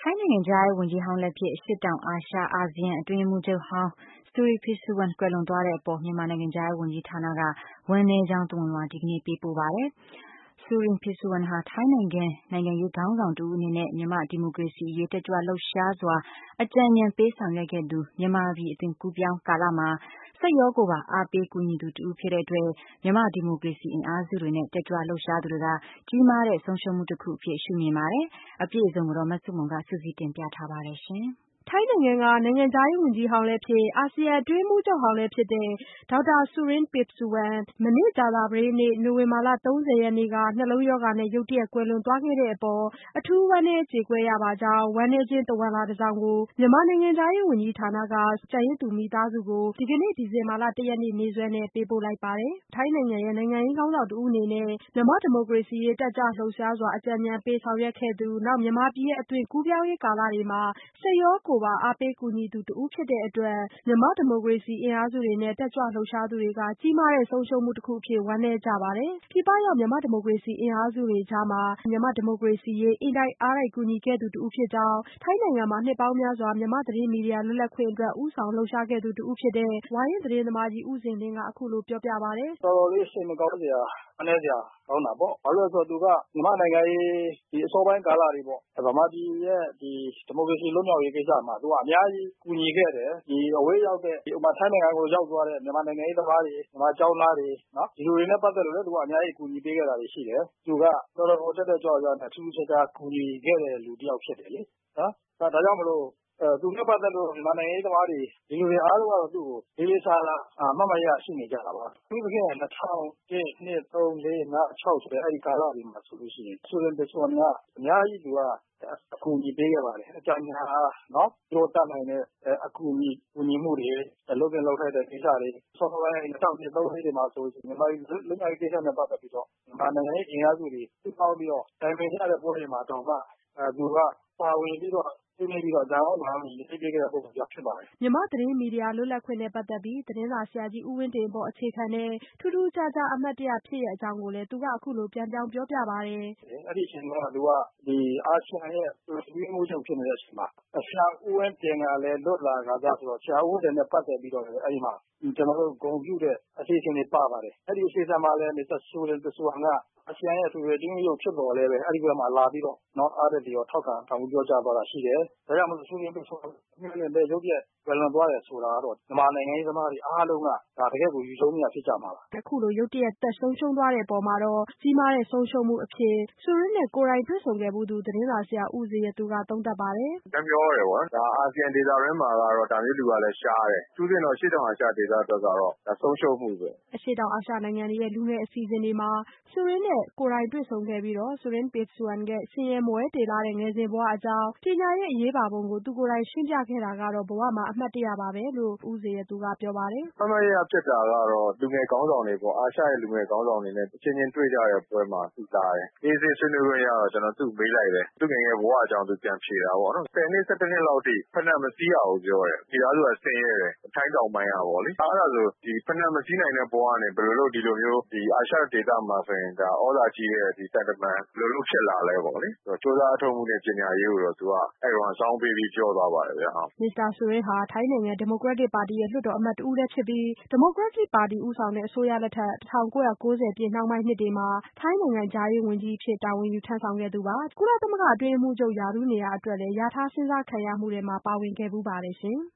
ထိုင်းနိုင်ငံခြားရေးဝန်ကြီးဟောင်းလည်းဖြစ်အရှေ့တောင်အာရှအာဆီယံအတွင်းရေးမှူးချုပ်ဟောင်း Suriphanthawan ကွယ်လွန်သွားတဲ့အပေါ်မြန်မာနိုင်ငံခြားရေးဝန်ကြီးဌာနကဝမ်းနည်းကြောင်းသဝဏ်လွှာဒီကနေ့ပေးပို့ပါတယ်။ Suriphanthawan ဟာထိုင်းနိုင်ငံရေးခေါင်းဆောင်တဦးအနေနဲ့မြန်မာ့ဒီမိုကရေစီရေးတက်ကြွလှုပ်ရှားစွာအကြံဉာဏ်ပေးဆောင်ရွက်ခဲ့သူ၊မြန်မာပြည်အသွင်ကူးပြောင်းကာလမှာစိတ်ရောကိုယ်ပါအားပေးကူညီသူတဦးဖြစ်တဲ့အတွက်မြန်မာ့ဒီမိုကရေစီအင်အားစုတွေနဲ့တက်ကြွလှုပ်ရှားသူတွေကကြီးမားတဲ့ဆုံးရှုံးမှုတခုအဖြစ်ရှုမြင်ပါတယ်။အပြည့်အစုံကိုတော့မဆုမွန်ကစုစည်းတင်ပြထားပါတယ်ရှင်။ထိုင်းနိုင်ငံကနိုင်ငံခြားရေးဝန်ကြီးဟောင်းလည်းဖြစ်အာဆီယံအတွင်းရေးမှူးချုပ်ဟောင်းလည်းဖြစ်တဲ့ ဒေါက်တာ Suriphanthawan မနေ့ကြာသပတေးနေ့ နိုဝင်ဘာလ 30 ရက်နေ့ကနှလုံးရောဂါနဲ့ရုတ်တရက်ကွယ်လွန်သွားခဲ့တဲ့အပေါ်အထူးဝမ်းနည်းကြေကွဲရပါကြောင်းဝမ်းနည်းခြင်းသဝဏ်လွှာတစောင်ကိုမြန်မာနိုင်ငံခြားရေးဝန်ကြီးဌာနကကျန်ရစ်သူမိသားစုကိုဒီကနေ့ဒီဇင်ဘာလ 1 ရက်နေ့နေ့စွဲနဲ့ပေးပို့လိုက်ပါတယ်။ ထိုင်းနိုင်ငံရဲ့နိုင်ငံရေးခေါင်းဆောင်တဦးအနေနဲ့မြန်မာ့ဒီမိုကရေစီရေးတက်ကြွလှုပ်ရှားစွာအကြံဉာဏ်ပေးဆောင်ရွက်ခဲ့သူနောက်မြန်မာပြည်ရဲ့အသွင်ကူးပြောင်းရေးကာလတွေမှာစိတ်ရောကိုယ်ပါအားပေးကူညီသူတဦးဖြစ်တဲ့အတွက်မြန်မာ့ဒီမိုကရေစီအင်အားစုတွေနဲ့တက်ကြွလှုပ်ရှားသူတွေကကြီးမားတဲ့ဆုံးရှုံးမှုတခုအဖြစ်ဝမ်းနည်းကြပါတယ်။ ပြည်ပရောက်မြန်မာ့ဒီမိုကရေစီအင်အားစုတွေကြားမှာမြန်မာ့ဒီမိုကရေစီရေးအင်တိုက်အားတိုက်ကူညီခဲ့သူတဦးဖြစ်ကြောင်းထိုင်းနိုင်ငံမှာနှစ်ပေါင်းများစွာမြန်မာ့သတင်းမီဒီယာလွတ်လပ်ခွင့်အတွက်ဦးဆောင်လှုပ်ရှားခဲ့သူတဦးဖြစ်တဲ့ဝါရင့်သတင်းသမားကြီးဦးဇင်လင်းကအခုလိုပြောပြပါတယ်။ တော်တော်လေးစိတ်မကောင်းစရာဝမ်းနည်းစရာကောင်းတာပေါ့ဘာလို့လဲဆိုတော့သူကမြန်မာ့နိုင်ငံရေးအစောပိုင်းကာလတွေပေါ့ဗမာပြည်ရဲ့ဒီမိုကရေစီလွတ်မြောက်ရေးကိစ္စမှာသူကအများကြီးကူညီခဲ့တယ်ဒီအဝေးရောက်တဲ့ဥပမာထိုင်းနိုင်ငံကိုရောက်သွားတဲ့မြန်မာနိုင်ငံရေးသမားတွေမြန်မာကျောင်းသားတွေနော်ဒီလူတွေနဲ့ပတ်သက်လို့လည်းသူကအများကြီးကူညီပေးခဲ့တာတွေရှိတယ်သူကတော်တော်တက်တက်ကြွကြွနဲ့ထူးထူးခြားခြားကူညီခဲ့တဲ့လူတစ်ယောက်ဖြစ်တယ်လေနော်ဒါကြောင့်မလို့သူနဲ့ပတ်သက်လို့မြန်မာနိုင်ငံရေးသမားတွေဒီလူတွေအားလုံးကတော့သူ့ကိုလေးလေးစားစားမှတ်မှတ်ရရှိနေကြတာပါသူတကယ်2001 2 3 4 5 6ဆိုတဲ့အဲဒီကာလတွေမှာဆိုလို့ရှိရင်Suriphanthawanကအများကြီးသူကအကူအညီပေးခဲ့ပါတယ်အကြံဉာဏ်နော်သူတို့တတ်နိုင်တဲ့အကူအညီမှုတွေလုပ်တင်လုပ်ထိုက်တဲ့ကိစ္စတွေဆောစောပိုင်း2002 3တွေမှာဆိုရင်မြန်မာပြည်လွတ်မြောက်ရေးကိစ္စနဲ့ပတ်သက်ပြီးတော့မြန်မာနိုင်ငံရေးအင်အားစုတွေသူ့ပေါင်းပြီးတော့တိုင်ပင်ကြတဲ့ပွဲတွေမှာတော့မှသူကပါဝင်ပြီးတော့ဒီနေ့ပြီးတော့ဒါအောင်ရေးပေးခဲ့တဲ့ပုံစံဖြစ်ပါတယ်မြန်မာသတင်းမီဒီယာလွတ်လပ်ခွင့်နဲ့ပတ်သက်ပြီးသတင်းစာဆရာကြီးဦးဝင်းတင်အပေါ်အခြေခံတဲ့ထူးထူးခြားခြားအမှတ်တရဖြစ်ရအကြောင်းကိုလည်းသူကအခုလိုပြန်ပြောင်းပြောပြပါတယ်အဲ့ဒီအချိန်ကသူကဒီအာဆီယံရဲ့အတွင်းရေးမှူးချုပ်ဖြစ်နေတဲ့အချိန်မှာဆရာဦးဝင်းတင်ကလည်းလွတ်လာကြဆိုတော့ဆရာဦးဝင်းတင်နဲ့ပတ်သက်ပြီးတော့လည်းအဲ့ဒီမှာကျွန်တော်တို့ဂုဏ်ပြုတဲ့အစီအစဉ်တွေပါပါတယ်အဲ့ဒီအစီအစဉ်မှာလည်း Mr. Suriphanthawan ကအာဆီယံရဲ့အထွေထွေအတွင်းရေးမှူးချုပ်ဖြစ်တော်လဲပဲအဲ့ဒီဘက်မှာလာပြီးတော့နော်အားတက်ပြီးတော့ထောက်ခံမှုပြောကြားသွားတာရှိတယ်ဒါကြောင့်မို့Suriphanthawanလည်းရုပ်ရက်ကွယ်လွန်သွားတယ်ဆိုတာကတော့မြန်မာနိုင်ငံရေးသမားတွေအားလုံးကဒါတကယ့်ကိုယူဆုံးမြဖြစ်ကြမှာပါအခုလိုရုတ်တရက်သက်ဆုံးရှုံးသွားတဲ့အပေါ်မှာတော့ကြီးမားတဲ့ဆုံးရှုံးမှုအဖြစ်Suriphanthawanနဲ့ကိုယ်တိုင်တွေ့ဆုံခဲ့ဘူးသူသတင်းစာဆရာဦးဇေယျသူကသုံးသပ်ပါတယ်ပြန်ပြောရတယ်ပေါ့ဒါအာဆီယံဒေသတွင်းမှာကတော့ဒါမျိုးလူကလည်းရှားတယ်သူ့ပြင်တော့ရှေ့တောင်အာရှဒေသအတွက်ကတော့ဒါဆုံးရှုံးမှုပဲအရှေ့တောင်အာရှနိုင်ငံတွေရဲ့လူငယ်အစီအစဉ်တွေမှာSuriphanthawanနဲ့ကိုယ်တိုင်တွေ့ဆုံခဲ့ပြီးတော့Suriphanthawanရဲ့ဆင်းရဲမွဲတေလာတဲ့ငယ်စဉ်ဘဝအကြောင်းပညာရေးအရေးပါပုံကိုသူကိုယ်တိုင်ရှင်းပြခဲ့တာကတော့ဘဝမှာအမှတ်တရပါပဲလို့ဦးဇေယျသူကပြောပါတယ်အမှတ်ရဖြစ်တာကတော့လူငယ်ခေါင်းဆောင်တွေပေါ့အာရှရဲ့လူငယ်ခေါင်းဆောင်တွေနဲ့အချင်းချင်းတွေ့ကြတဲ့ပွဲမှာသူလာတယ်အေးဆေးဆွေးနွေးခွင့်ရတော့ကျွန်တော်သူ့မေးလိုက်တယ်သူငယ်ငယ်ဘဝအကြောင်းသူပြန်ဖြေတာပေါ့နော်10နှစ်17နှစ်လောက်ထိဖက်နှက်မစည်းရဘူးပြောတယ်ဒီသားစုကဆင်းရဲတယ်ထိုင်းတောင်ပိုင်းကပေါ့လေအားဒါဆိုဒီဖက်နှက်မစည်းနိုင်တဲ့ဘဝကနေဘယ်လိုလုပ်ဒီလိုမျိုးဒီအာရှဒေသမှာဆိုရင်ဒါဩဇာကြီးတဲ့ဒီတန်တမန်ဘယ်လိုလုပ်ဖြစ်လာလဲပေါ့လေစ조사အထောက်မှုနဲ့ပညာရေးကိုတော့သူကအဲ့တော့စောင်းပေးပြီးပြောသွားပါတယ်ဗျာမစ္စတာSuriphanthawanဟာထိုင်းနိုင်ငံဒီမိုကရက်တစ်ပါတီရဲ့လွှတ်တော်အမတ်တဦးလည်းဖြစ်ပြီးဒီမိုကရက်တစ်ပါတီဦးဆောင်တဲ့အစိုးရလက်ထက်1990ပြည့်နှောင်းပိုင်းနှစ်တွေမှာထိုင်းနိုင်ငံခြားရေးဝန်ကြီးအဖြစ်တာဝန်ယူထမ်းဆောင်ခဲ့သူပါကုလသမဂ္ဂအတွင်းရေးမှူးချုပ်ရာထူးနေရာအတွက်လည်းလျာထားစဉ်းစားခံရမှုတွေမှာပါဝင်ခဲ့ဖူးပါတယ်ရှင်